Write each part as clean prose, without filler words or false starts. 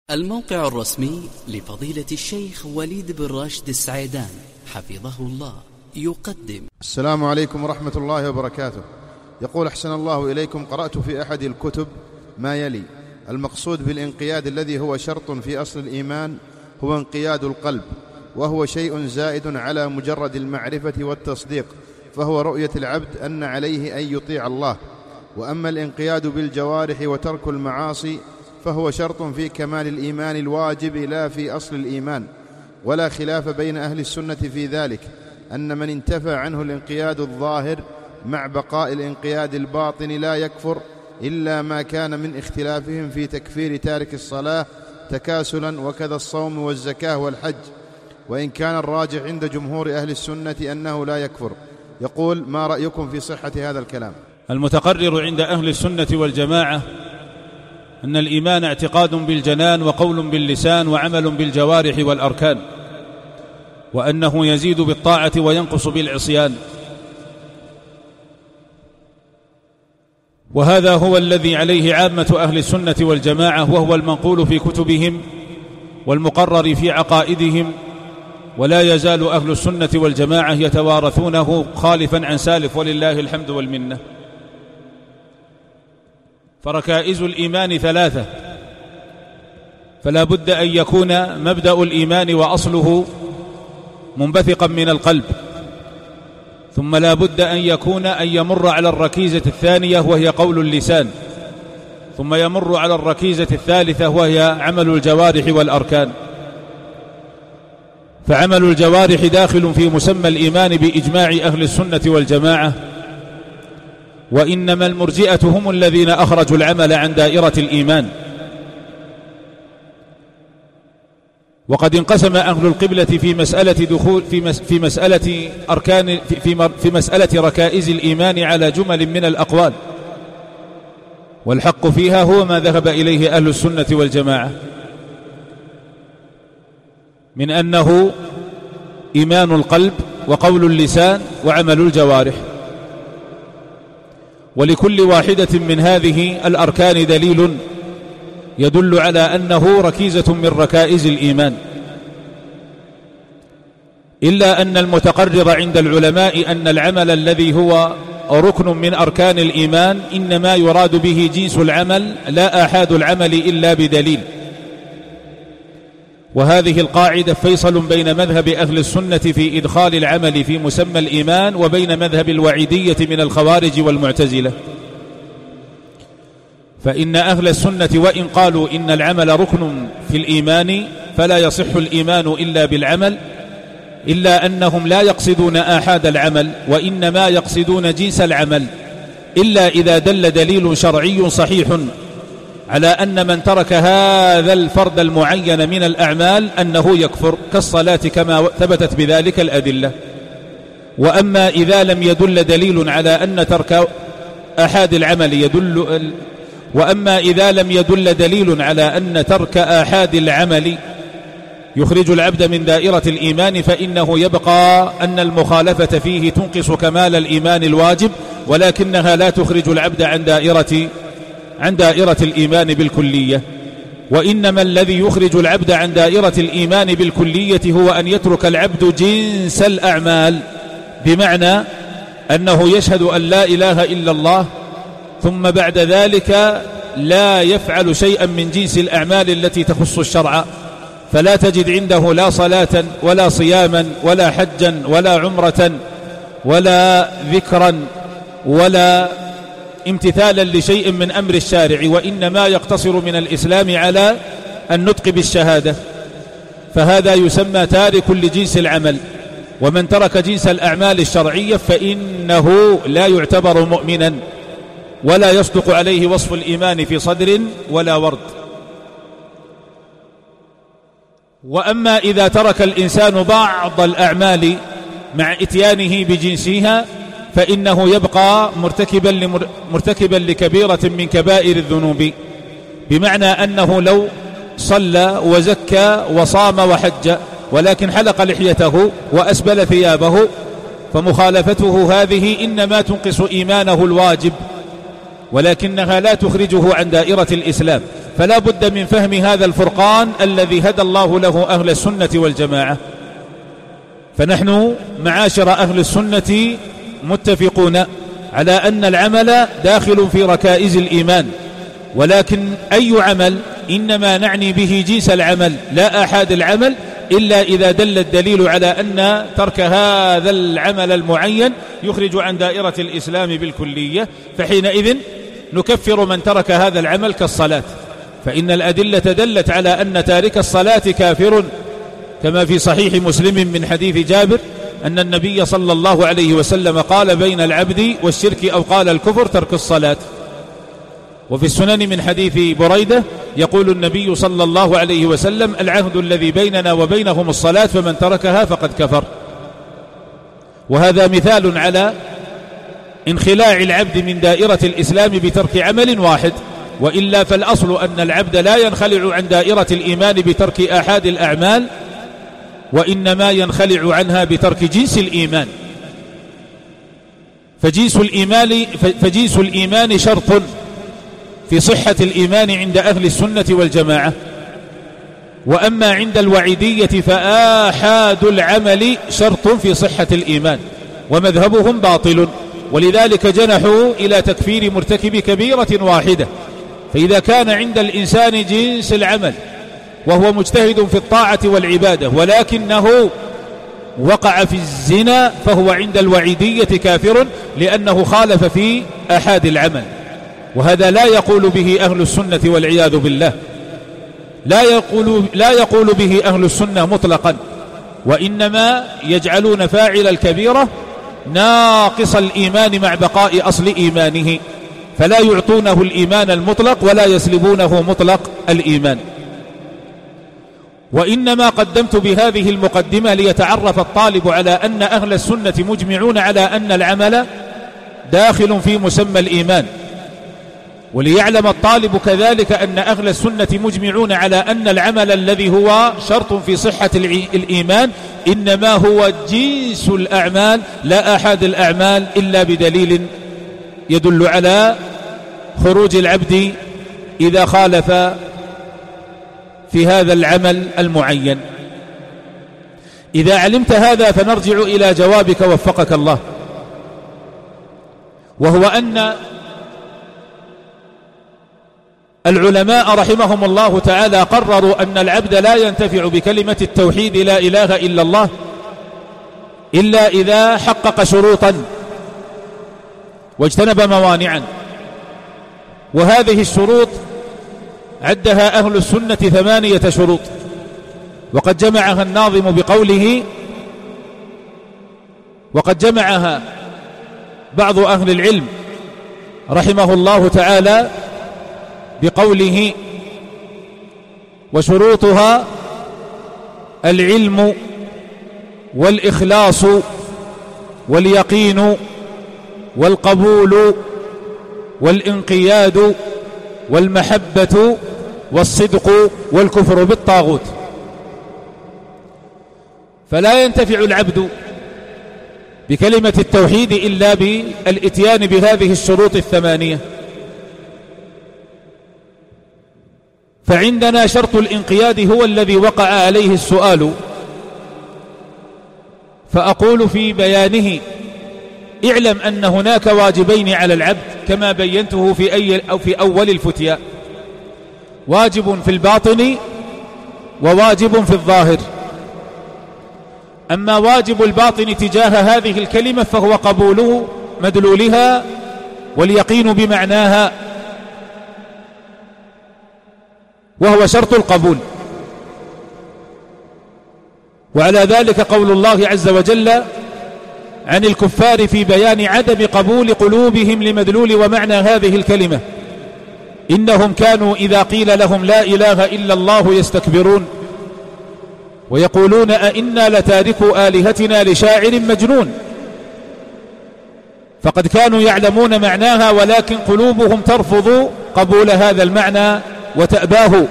الموقع الرسمي لفضيلة الشيخ وليد بن راشد السعيدان حفظه الله يقدم. السلام عليكم ورحمة الله وبركاته. يقول أحسن الله إليكم: قرأت في أحد الكتب ما يلي: المقصود بالانقياد الذي هو شرط في أصل الإيمان هو انقياد القلب، وهو شيء زائد على مجرد المعرفة والتصديق، فهو رؤية العبد أن عليه أن يطيع الله. وأما الانقياد بالجوارح وترك المعاصي فهو شرط في كمال الإيمان الواجب لا في أصل الإيمان، ولا خلاف بين أهل السنة في ذلك، أن من انتفى عنه الانقياد الظاهر مع بقاء الانقياد الباطن لا يكفر، إلا ما كان من اختلافهم في تكفير تارك الصلاة تكاسلا، وكذا الصوم والزكاة والحج، وإن كان الراجح عند جمهور أهل السنة أنه لا يكفر. يقول: ما رأيكم في صحة هذا الكلام؟ المتقرر عند أهل السنة والجماعة أن الإيمان اعتقاد بالجنان وقول باللسان وعمل بالجوارح والأركان، وأنه يزيد بالطاعة وينقص بالعصيان، وهذا هو الذي عليه عامة أهل السنة والجماعة، وهو المنقول في كتبهم والمقرر في عقائدهم، ولا يزال أهل السنة والجماعة يتوارثونه خالفا عن سالف، ولله الحمد والمنة. فركائز الإيمان ثلاثة، فلا بد أن يكون مبدأ الإيمان وأصله منبثقا من القلب، ثم لا بد أن يمر على الركيزة الثانية وهي قول اللسان، ثم يمر على الركيزة الثالثة وهي عمل الجوارح والأركان. فعمل الجوارح داخل في مسمى الإيمان بإجماع أهل السنة والجماعة، وإنما المرجئة هم الذين أخرجوا العمل عن دائرة الإيمان. وقد انقسم أهل القبلة في مسألة ركائز الإيمان على جمل من الأقوال، والحق فيها هو ما ذهب إليه أهل السنة والجماعة من أنه إيمان القلب وقول اللسان وعمل الجوارح. ولكل واحدة من هذه الأركان دليل يدل على أنه ركيزة من ركائز الإيمان، إلا أن المتقرر عند العلماء أن العمل الذي هو ركن من أركان الإيمان إنما يراد به جنس العمل لا آحاد العمل إلا بدليل. وهذه القاعدة فيصل بين مذهب أهل السنة في إدخال العمل في مسمى الإيمان وبين مذهب الوعيدية من الخوارج والمعتزلة. فإن أهل السنة وإن قالوا إن العمل ركن في الإيمان فلا يصح الإيمان إلا بالعمل، إلا أنهم لا يقصدون آحاد العمل، وإنما يقصدون جنس العمل، إلا إذا دل دليل شرعي صحيح على أن من ترك هذا الفرد المعين من الأعمال أنه يكفر، كالصلاة كما ثبتت بذلك الأدلة. وأما إذا لم يدل دليل على أن ترك آحاد العمل آحاد العمل يخرج العبد من دائرة الإيمان، فإنه يبقى أن المخالفة فيه تنقص كمال الإيمان الواجب، ولكنها لا تخرج العبد عن دائرة الإيمان بالكلية. وإنما الذي يخرج العبد عن دائرة الإيمان بالكلية هو أن يترك العبد جنس الأعمال، بمعنى أنه يشهد أن لا إله إلا الله، ثم بعد ذلك لا يفعل شيئا من جنس الأعمال التي تخص الشرع، فلا تجد عنده لا صلاة ولا صياما ولا حجا ولا عمرة ولا ذكرا ولا امتثالا لشيء من أمر الشارع، وإنما يقتصر من الإسلام على النطق بالشهادة، فهذا يسمى تارك لجنس العمل. ومن ترك جنس الأعمال الشرعية فإنه لا يعتبر مؤمنا، ولا يصدق عليه وصف الإيمان في صدر ولا ورد. وأما إذا ترك الإنسان بعض الأعمال مع إتيانه بجنسها فإنه يبقى مرتكبا لكبيرة من كبائر الذنوب، بمعنى أنه لو صلى وزكى وصام وحج ولكن حلق لحيته وأسبل ثيابه، فمخالفته هذه إنما تنقص إيمانه الواجب، ولكنها لا تخرجه عن دائرة الإسلام، فلا بد من فهم هذا الفرقان الذي هدى الله له أهل السنة والجماعة. فنحن معاشر أهل السنة متفقون على أن العمل داخل في ركائز الإيمان، ولكن أي عمل إنما نعني به جنس العمل لا آحاد العمل، إلا إذا دل الدليل على أن ترك هذا العمل المعين يخرج عن دائرة الإسلام بالكلية، فحينئذ نكفر من ترك هذا العمل كالصلاة، فإن الأدلة دلت على أن تارك الصلاة كافر، كما في صحيح مسلم من حديث جابر أن النبي صلى الله عليه وسلم قال بين العبد والشرك أو قال الكفر ترك الصلاة. وفي السنن من حديث بريدة يقول النبي صلى الله عليه وسلم العهد الذي بيننا وبينهم الصلاة فمن تركها فقد كفر. وهذا مثال على انخلاع العبد من دائرة الإسلام بترك عمل واحد، وإلا فالأصل أن العبد لا ينخلع عن دائرة الإيمان بترك آحاد الأعمال، وإنما ينخلع عنها بترك جنس الإيمان. فجنس الإيمان شرط في صحة الإيمان عند أهل السنة والجماعة. وأما عند الوعيدية فآحاد العمل شرط في صحة الإيمان، ومذهبهم باطل، ولذلك جنحوا إلى تكفير مرتكب كبيرة واحدة. فإذا كان عند الإنسان جنس العمل وهو مجتهد في الطاعة والعبادة ولكنه وقع في الزنا فهو عند الوعيدية كافر، لأنه خالف في آحاد العمل، وهذا لا يقول به أهل السنة والعياذ بالله، لا يقول به أهل السنة مطلقا، وإنما يجعلون فاعل الكبيرة ناقص الإيمان مع بقاء أصل إيمانه، فلا يعطونه الإيمان المطلق ولا يسلبونه مطلق الإيمان. وإنما قدمت بهذه المقدمة ليتعرف الطالب على أن أهل السنة مجمعون على أن العمل داخل في مسمى الإيمان، وليعلم الطالب كذلك أن أهل السنة مجمعون على أن العمل الذي هو شرط في صحة الإيمان إنما هو جنس الأعمال لا آحاد الأعمال، إلا بدليل يدل على خروج العبد إذا خالف في هذا العمل المعين. إذا علمت هذا فنرجع إلى جوابك وفقك الله، وهو أن العلماء رحمهم الله تعالى قرروا أن العبد لا ينتفع بكلمة التوحيد لا إله إلا الله إلا إذا حقق شروطا واجتنب موانعا، وهذه الشروط عدها أهل السنة 8 شروط، وقد جمعها الناظم بقوله، وقد جمعها بعض أهل العلم رحمه الله تعالى بقوله وشروطها العلم والإخلاص واليقين والقبول والانقياد والمحبة والصدق والكفر بالطاغوت. فلا ينتفع العبد بكلمة التوحيد إلا بالإتيان بهذه الشروط 8. فعندنا شرط الانقياد هو الذي وقع عليه السؤال، فأقول في بيانه اعلم أن هناك واجبين على العبد كما بينته في أول الفتيا، واجب في الباطن وواجب في الظاهر. أما واجب الباطن تجاه هذه الكلمة فهو قبوله مدلولها واليقين بمعناها، وهو شرط القبول. وعلى ذلك قول الله عز وجل عن الكفار في بيان عدم قبول قلوبهم لمدلول ومعنى هذه الكلمة: إنهم كانوا إذا قيل لهم لا إله إلا الله يستكبرون ويقولون أئنا لتاركوا آلهتنا لشاعر مجنون. فقد كانوا يعلمون معناها ولكن قلوبهم ترفض قبول هذا المعنى وتأباه.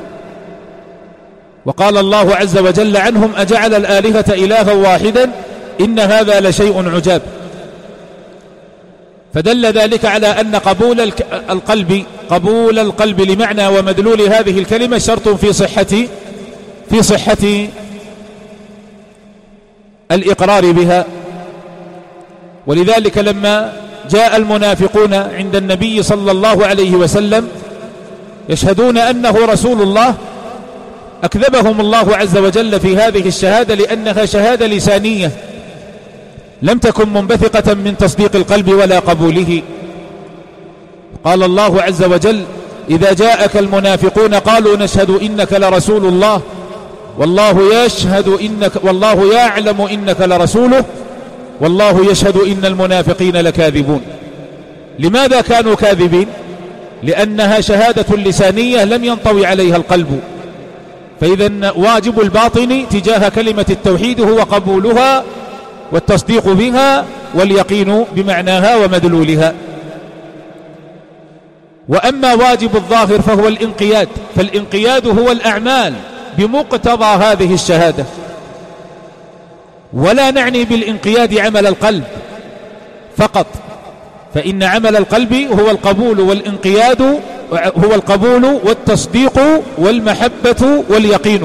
وقال الله عز وجل عنهم: أجعل الآلهة إلها واحدا إن هذا لشيء عجاب. فدل ذلك على أن قبول القلب، قبول القلب لمعنى ومدلول هذه الكلمة شرط في صحة الإقرار بها. ولذلك لما جاء المنافقون عند النبي صلى الله عليه وسلم يشهدون أنه رسول الله، أكذبهم الله عز وجل في هذه الشهادة لأنها شهادة لسانية لم تكن منبثقة من تصديق القلب ولا قبوله. قال الله عز وجل: إذا جاءك المنافقون قالوا نشهد إنك لرسول الله والله يعلم إنك لرسوله والله يشهد إن المنافقين لكاذبون. لماذا كانوا كاذبين؟ لأنها شهادة لسانية لم ينطوي عليها القلب. فإذا واجب الباطن تجاه كلمة التوحيد هو قبولها والتصديق بها واليقين بمعناها ومدلولها. وأما واجب الظاهر فهو الانقياد، فالانقياد هو الأعمال بمقتضى هذه الشهادة، ولا نعني بالانقياد عمل القلب فقط، فإن عمل القلب هو القبول والانقياد، هو القبول والتصديق والمحبة واليقين.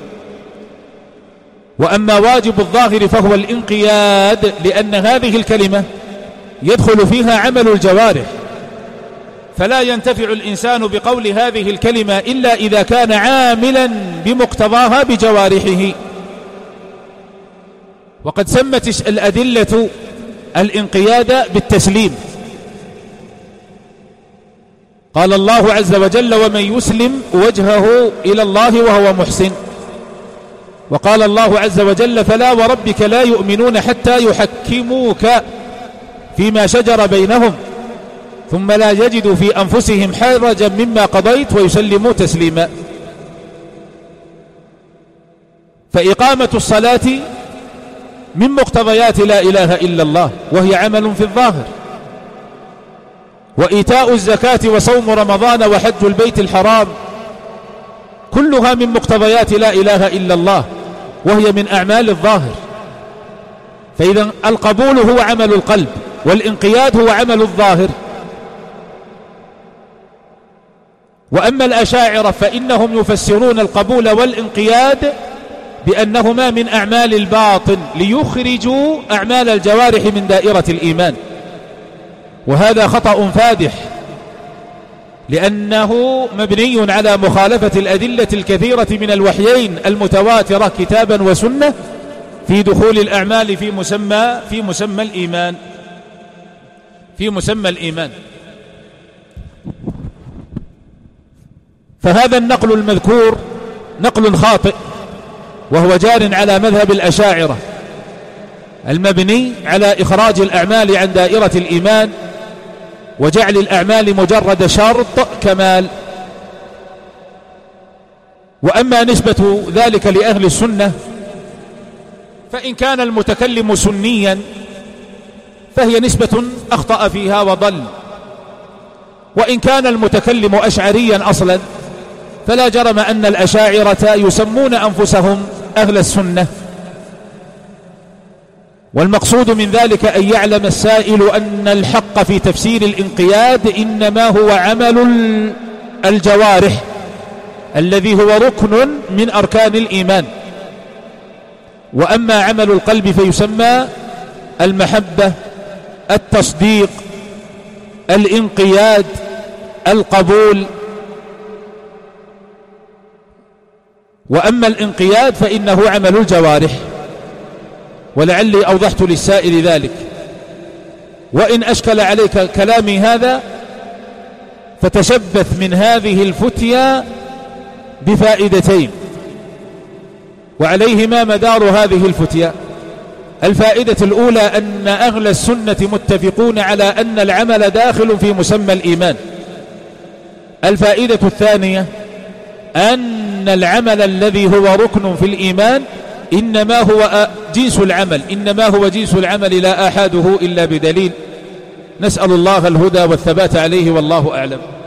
وأما واجب الظاهر فهو الانقياد، لأن هذه الكلمة يدخل فيها عمل الجوارح، فلا ينتفع الإنسان بقول هذه الكلمة إلا إذا كان عاملا بمقتضاها بجوارحه. وقد سمت الأدلة الانقياد بالتسليم. قال الله عز وجل: ومن يسلم وجهه إلى الله وهو محسن. وقال الله عز وجل: فلا وربك لا يؤمنون حتى يحكموك فيما شجر بينهم ثم لا يجدوا في أنفسهم حرجا مما قضيت ويسلموا تسليما. فإقامة الصلاة من مقتضيات لا إله إلا الله، وهي عمل في الظاهر. وإيتاء الزكاة وصوم رمضان وحج البيت الحرام كلها من مقتضيات لا إله إلا الله، وهي من أعمال الظاهر. فإذا القبول هو عمل القلب، والانقياد هو عمل الظاهر. وأما الأشاعرة فإنهم يفسرون القبول والانقياد بأنهما من أعمال الباطن ليخرجوا أعمال الجوارح من دائرة الإيمان، وهذا خطأ فادح، لأنه مبني على مخالفة الأدلة الكثيرة من الوحيين المتواترة كتابا وسنة في دخول الأعمال في مسمى الإيمان. فهذا النقل المذكور نقل خاطئ، وهو جار على مذهب الأشاعرة المبني على إخراج الأعمال عن دائرة الإيمان وجعل الأعمال مجرد شرط كمال. وأما نسبة ذلك لأهل السنة فإن كان المتكلم سنيا فهي نسبة أخطأ فيها وضل، وإن كان المتكلم أشعريا أصلا فلا جرم أن الأشاعرة يسمون أنفسهم أهل السنة. والمقصود من ذلك أن يعلم السائل أن الحق في تفسير الانقياد إنما هو عمل الجوارح الذي هو ركن من أركان الإيمان. وأما عمل القلب فيسمى المحبة، التصديق، الانقياد، القبول. وأما الانقياد فإنه عمل الجوارح، ولعلي أوضحت للسائل ذلك. وإن أشكل عليك كلامي هذا فتشبث من هذه الفتية بفائدتين، وعليهما مدار هذه الفتية. الفائدة الأولى أن أهل السنة متفقون على أن العمل داخل في مسمى الإيمان. الفائدة الثانية أن العمل الذي هو ركن في الإيمان إنما هو جنس العمل لا أحاده إلا بدليل. نسأل الله الهدى والثبات عليه، والله أعلم.